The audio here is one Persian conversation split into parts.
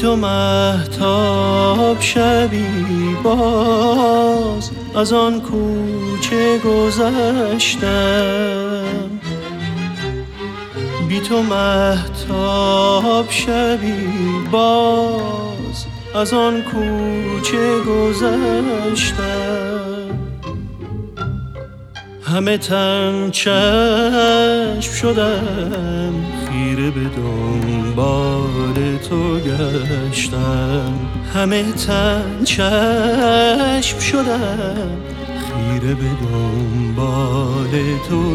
تو مهتاب شبی باز از آن کوچه گذشتم، بی تو مهتاب شبی باز از آن کوچه گذشتم. همه تن چشم شدم، خیره به دنبال تو گشتم. همه تن چشم شدم، خیره به دنبال تو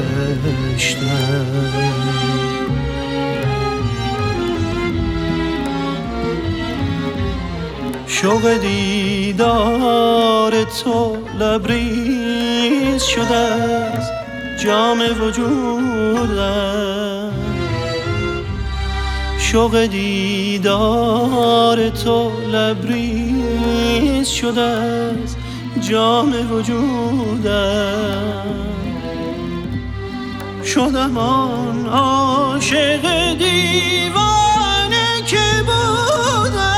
گشتم. شوق دیدار تو لبریز شده از جام وجودم. شوق دیدار تو لبریز شده از جام وجودم. شدم آن عاشق دیوانه که بودم.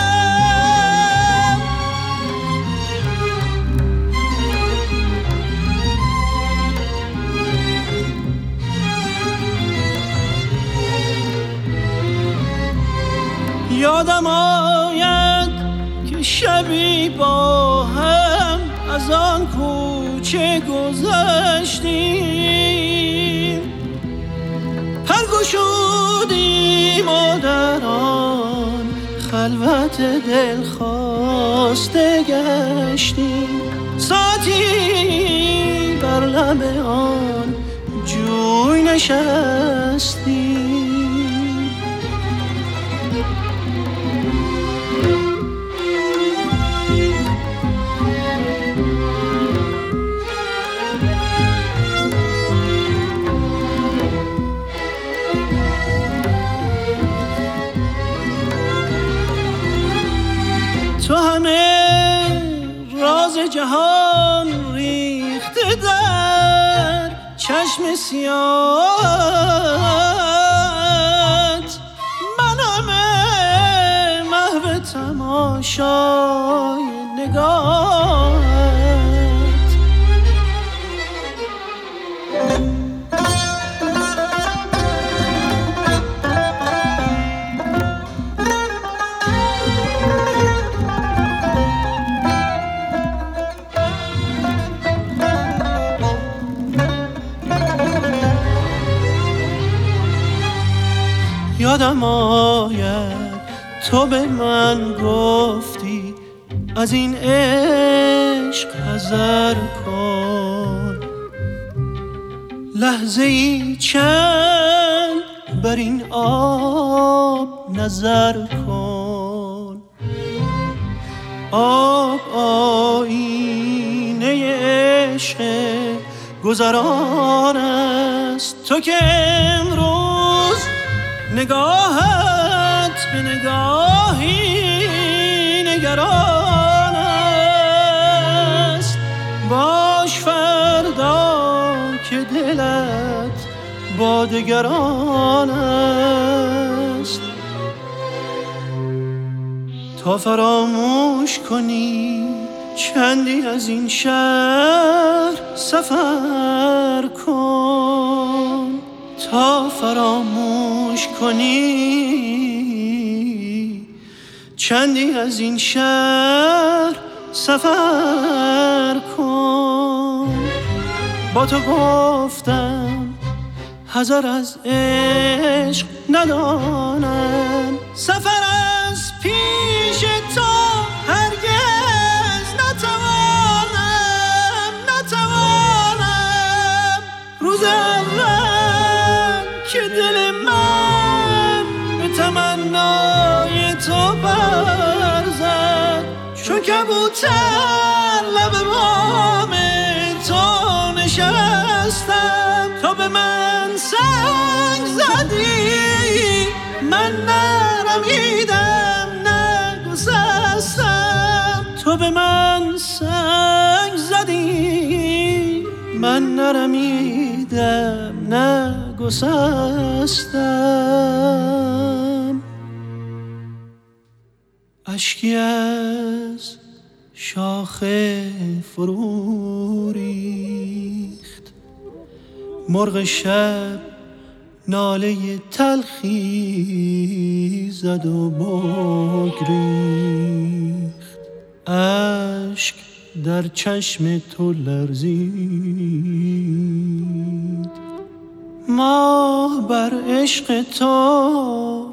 یادم آید که شبی با هم از آن کوچه گذشتیم، پر گشودیم و در آن خلوت دلخواسته گشتیم. ساعتی بر لب آن جوی نشستیم. تو همه راز جهان ریخته در چشم سیاهت، من همه محو تماشای نگاهت. یادم آید تو به من گفتی از این عشق حذر کن. لحظه ای چند بر این آب نظر کن. آب آینه عشق گذران است، تو که امروز نگاهت به نگاهی نگران است. باش فردا که دلت با دگران است. تا فراموش کنی چندی از این شهر سفر کن. تا فراموش کنی چندی از این شهر سفر کن. با تو گفتم حذر از عشق ندانم، سفر از پیش تو هرگز نتوانم. روز اول که دل من به تمنای تو پر زد، چون کبوتر لب بام تو نشستم. تو به من سنگ زدی، من نرمیدم نگسستم. تو به من سنگ زدی، من نرمیدم نگسستم. اشکی از شاخه فرو ریخت، مرغ شب ناله تلخی زد و بگریخت، اشک در چشم تو لرزید. ماه بر عشق تو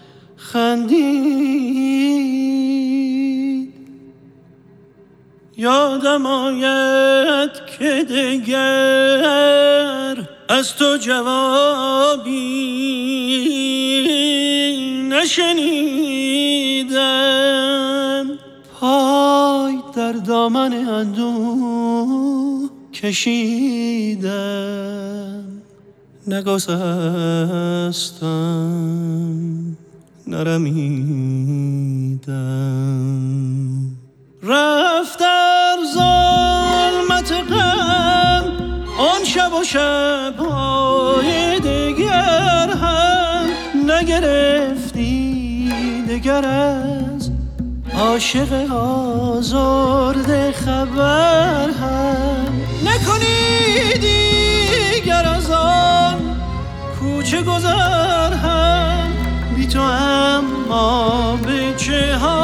خندید، یادم آید که دگر از تو جوابی نشنیدم. پای در دامن اندوه کشیدم، نگسستم نرمیدم. رفت در ظلمت غم آن شب و شب‌های دگر هم نگرفتی دگر از عاشق آزرده خبر هم نکنی دیگر از آن کوچه گذر هم بی تو اما به چه ها